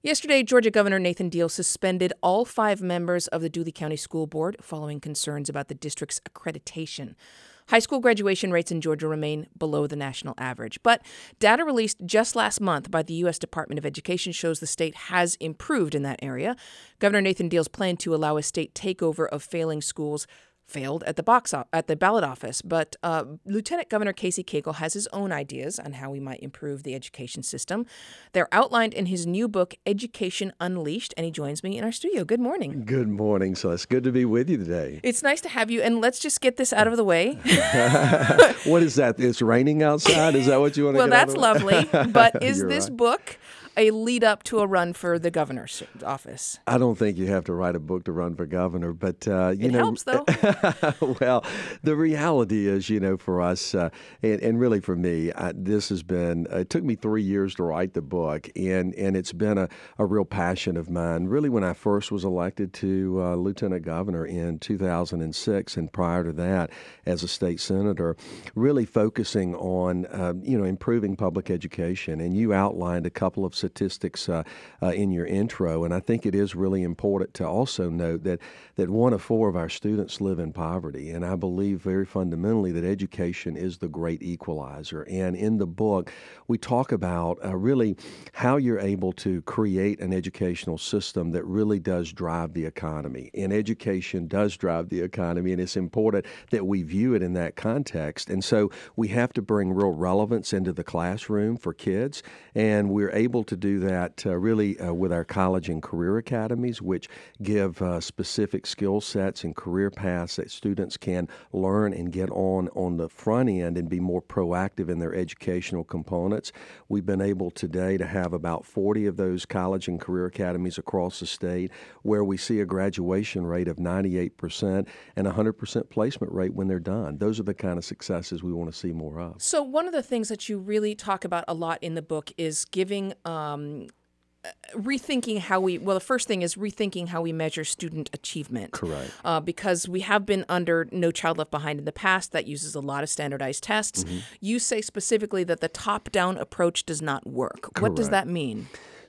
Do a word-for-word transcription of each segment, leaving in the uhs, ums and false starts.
Yesterday, Georgia Governor Nathan Deal suspended all five members of the Dooley County School Board following concerns about the district's accreditation. High school graduation rates in Georgia remain below the national average. But data released just last month by the U S Department of Education shows the state has improved in that area. Governor Nathan Deal's plan to allow a state takeover of failing schools failed at the box o- at the ballot office, but uh, Lieutenant Governor Casey Cagle has his own ideas on how we might improve the education system. They're outlined in his new book, Education Unleashed, and he joins me in our studio. Good morning. Good morning, Celeste. Good to be with you today. It's nice to have you, and let's just get this out of the way. What is that? It's raining outside? Is that what you want to Well, get out that's of the way? lovely, but is You're this right. book a lead up to a run for the governor's office? I don't think you have to write a book to run for governor, but uh, you It know, helps, though. Well, the reality is, you know, for us, uh, and, and really for me, I, this has been. Uh, it took me three years to write the book, and and it's been a, a real passion of mine. Really, when I first was elected to uh, lieutenant governor in two thousand six, and prior to that, as a state senator, really focusing on uh, you know improving public education. And you outlined a couple of statistics uh, uh, in your intro, and I think it is really important to also note that that one of four of our students live in poverty, and I believe very fundamentally that education is the great equalizer. And in the book, we talk about uh, really how you're able to create an educational system that really does drive the economy, and education does drive the economy, and it's important that we view it in that context. And so we have to bring real relevance into the classroom for kids, and we're able to do that uh, really uh, with our college and career academies, which give uh, specific skill sets and career paths that students can learn and get on on the front end and be more proactive in their educational components. We've been able today to have about forty of those college and career academies across the state where we see a graduation rate of ninety-eight percent and a one hundred percent placement rate when they're done. Those are the kind of successes we want to see more of. So one of the things that you really talk about a lot in the book is giving um, rethinking how we, well, the first thing is rethinking how we measure student achievement. Correct. Uh, because we have been under No Child Left Behind in the past that uses a lot of standardized tests. Mm-hmm. You say specifically that the top-down approach does not work. What does Correct. that mean?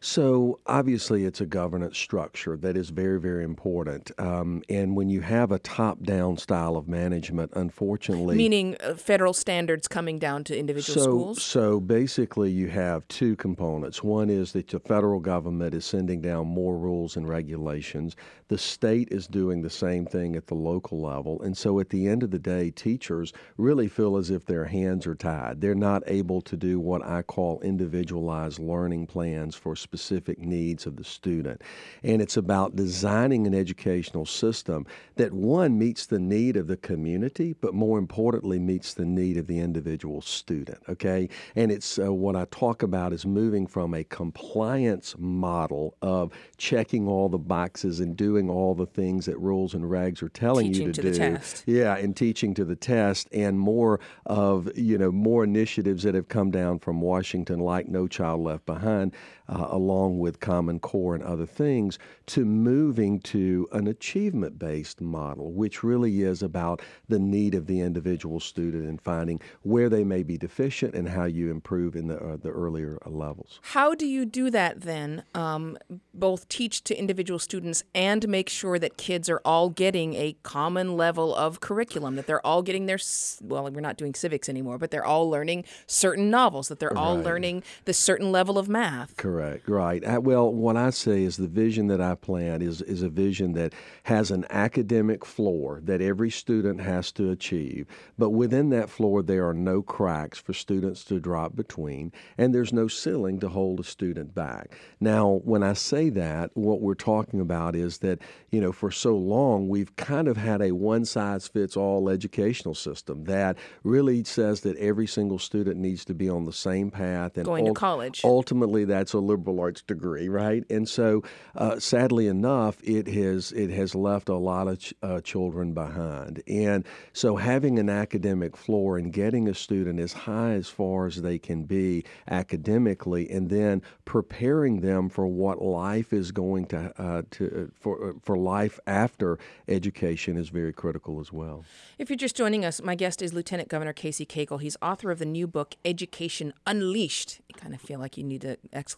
So obviously it's a governance structure that is very, very important. Um, and when you have a top-down style of management, unfortunately... Meaning uh, federal standards coming down to individual so, schools? So basically you have two components. One is that the federal government is sending down more rules and regulations. The state is doing the same thing at the local level. And so at the end of the day, teachers really feel as if their hands are tied. They're not able to do what I call individualized learning plans for specific needs of the student. And it's about designing an educational system that, one, meets the need of the community, but more importantly, meets the need of the individual student, okay? And it's uh, what I talk about is moving from a compliance model of checking all the boxes and doing all the things that rules and regs are telling Teaching you to, to do. the test. Yeah, and teaching to the test, and more of, you know, more initiatives that have come down from Washington, like No Child Left Behind, uh, along with Common Core and other things, to moving to an achievement-based model, which really is about the need of the individual student and finding where they may be deficient and how you improve in the uh, the earlier levels. How do you do that then, um, both teach to individual students and make sure that kids are all getting a common level of curriculum, that they're all getting their, s- well, we're not doing civics anymore, but they're all learning certain novels, that they're all Right. learning this certain level of math? Correct, right. I, well, what I say is the vision that I plan is, is a vision that has an academic floor that every student has to achieve, but within that floor there are no cracks for students to drop between, and there's no ceiling to hold a student back. Now, when I say that, what we're talking about is that, you know, for so long we've kind of had a one-size-fits-all educational system that really says that every single student needs to be on the same path. And Going to ul- college. Ultimately, that's a liberal arts degree, right? And so, uh, sadly enough, it has it has left a lot of ch- uh, children behind. And so, having an academic floor and getting a student as high as far as they can be academically, and then preparing them for what life is going to uh, to for for life after education is very critical as well. If you're just joining us, my guest is Lieutenant Governor Casey Cagle. He's author of the new book, Education Unleashed. You kind of feel like you need an exclamation point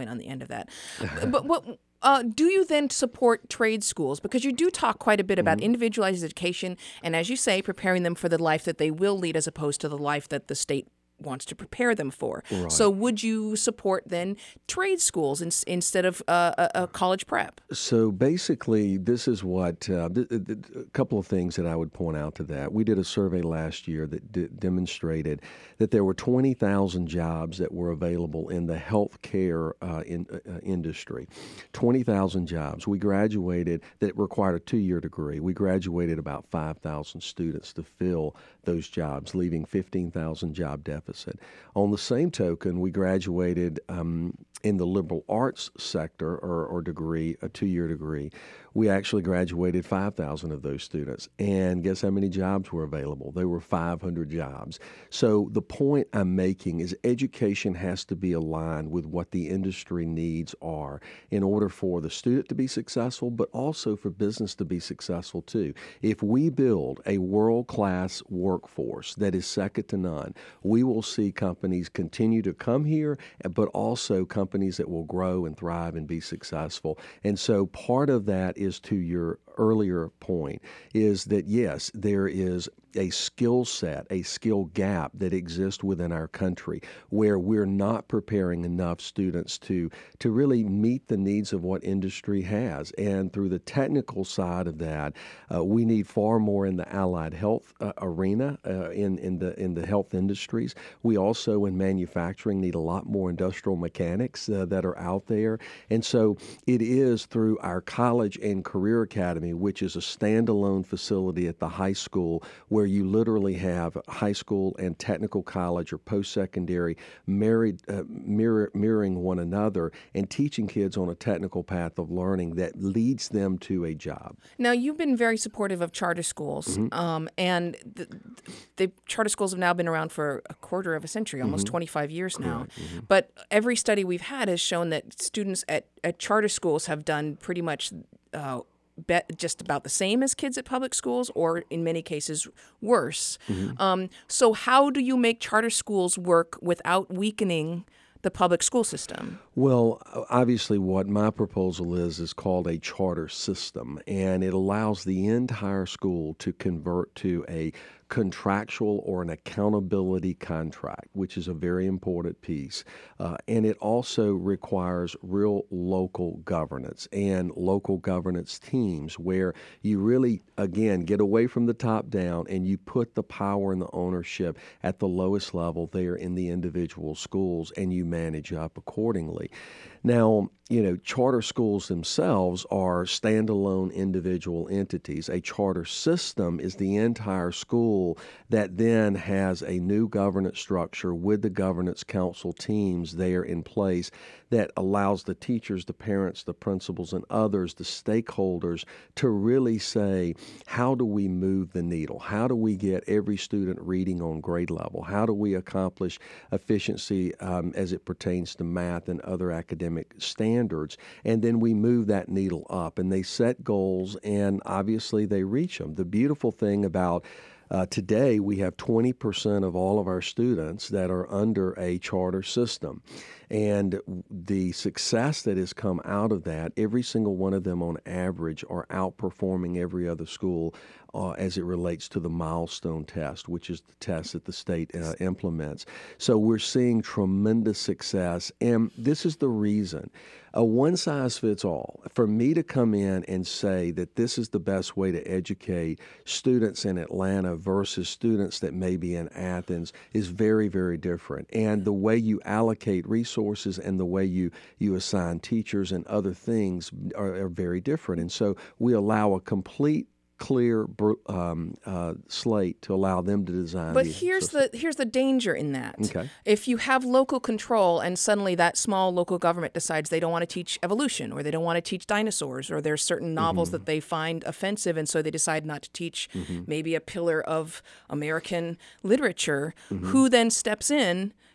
amen on the end of that. But what uh, do you then support trade schools? Because you do talk quite a bit about mm-hmm. individualized education and, as you say, preparing them for the life that they will lead as opposed to the life that the state wants to prepare them for. Right. So would you support then trade schools in, instead of uh, a, a college prep? So basically, this is what, uh, th- th- a couple of things that I would point out to that. We did a survey last year that d- demonstrated that there were twenty thousand jobs that were available in the healthcare uh, in, uh, industry. twenty thousand jobs. We graduated, that required a two-year degree. We graduated about five thousand students to fill those jobs, leaving fifteen thousand job deficit. On the same token, we graduated um, in the liberal arts sector or, or degree, a two-year degree. We actually graduated five thousand of those students. And guess how many jobs were available? There were five hundred jobs. So the point I'm making is education has to be aligned with what the industry needs are in order for the student to be successful, but also for business to be successful too. If we build a world-class workforce that is second to none, we will see companies continue to come here, but also companies that will grow and thrive and be successful. And so part of that is, to your earlier point, is that yes, there is a skill set, a skill gap that exists within our country where we're not preparing enough students to to really meet the needs of what industry has. And through the technical side of that, uh, we need far more in the allied health uh, arena, uh, in, in the in the health industries. We also, in manufacturing, need a lot more industrial mechanics uh, that are out there. And so it is through our College and Career Academy, which is a standalone facility at the high school where you literally have high school and technical college or post-secondary married, uh, mirror, mirroring one another and teaching kids on a technical path of learning that leads them to a job. Now, you've been very supportive of charter schools, mm-hmm. um, and the, the charter schools have now been around for a quarter of a century, almost mm-hmm. twenty-five years now. Right. Mm-hmm. But every study we've had has shown that students at, at charter schools have done pretty much uh, Bet just about the same as kids at public schools, or in many cases worse. Mm-hmm. Um, so how do you make charter schools work without weakening the public school system? Well, obviously what my proposal is is called a charter system, and it allows the entire school to convert to a contractual or an accountability contract, which is a very important piece. Uh, and it also requires real local governance and local governance teams where you really, again, get away from the top down and you put the power and the ownership at the lowest level there in the individual schools, and you manage up accordingly. Now, you know, charter schools themselves are standalone individual entities. A charter system is the entire school that then has a new governance structure with the governance council teams there in place that allows the teachers, the parents, the principals, and others, the stakeholders, to really say, how do we move the needle? How do we get every student reading on grade level? How do we accomplish efficiency um, as it pertains to math and other academic standards? And then we move that needle up, and they set goals, and obviously they reach them. The beautiful thing about Uh, today, we have twenty percent of all of our students that are under a charter system. And the success that has come out of that, every single one of them on average are outperforming every other school uh, as it relates to the milestone test, which is the test that the state uh, implements. So we're seeing tremendous success. And this is the reason. A one-size-fits-all. For me to come in and say that this is the best way to educate students in Atlanta versus students that may be in Athens is very, very different. And the way you allocate resources and the way you, you assign teachers and other things are, are very different. And so we allow a complete clear um, uh, slate to allow them to design. But here's system. the here's the danger in that. Okay. If you have local control and suddenly that small local government decides they don't want to teach evolution, or they don't want to teach dinosaurs, or there's certain novels mm-hmm. that they find offensive, and so they decide not to teach mm-hmm. maybe a pillar of American literature, mm-hmm. who then steps in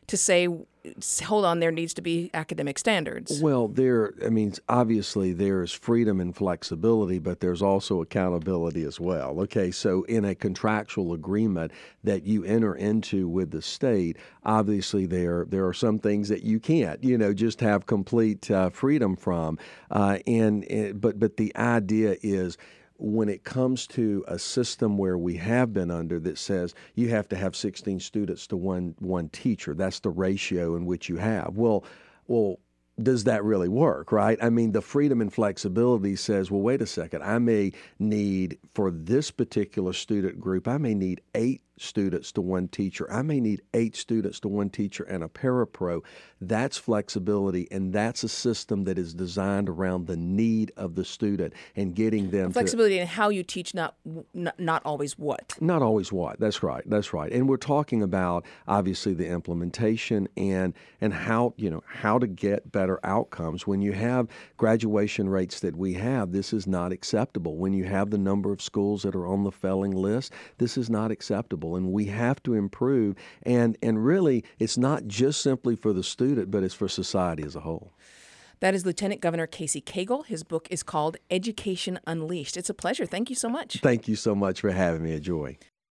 to say, hold on, there needs to be academic standards? Well, there, I mean, obviously there's freedom and flexibility, but there's also accountability as well. Okay, so in a contractual agreement that you enter into with the state, obviously there there are some things that you can't, you know, just have complete uh, freedom from. Uh, and, and but but the idea is, when it comes to a system where we have been under that says you have to have sixteen students to one one teacher, that's the ratio in which you have. Well, well, does that really work, right? I mean, the freedom and flexibility says, well, wait a second, I may need, for this particular student group, I may need eight students to one teacher. I may need eight students to one teacher and a parapro. That's flexibility, and that's a system that is designed around the need of the student and getting them flexibility to, in how you teach, not, not not always what. Not always what. That's right. That's right. And we're talking about obviously the implementation and and how you know how to get better outcomes. When you have graduation rates that we have, this is not acceptable. When you have the number of schools that are on the failing list, this is not acceptable. And we have to improve. And, and really, it's not just simply for the student, but it's for society as a whole. That is Lieutenant Governor Casey Cagle. His book is called Education Unleashed. It's a pleasure. Thank you so much. Thank you so much for having me. A joy.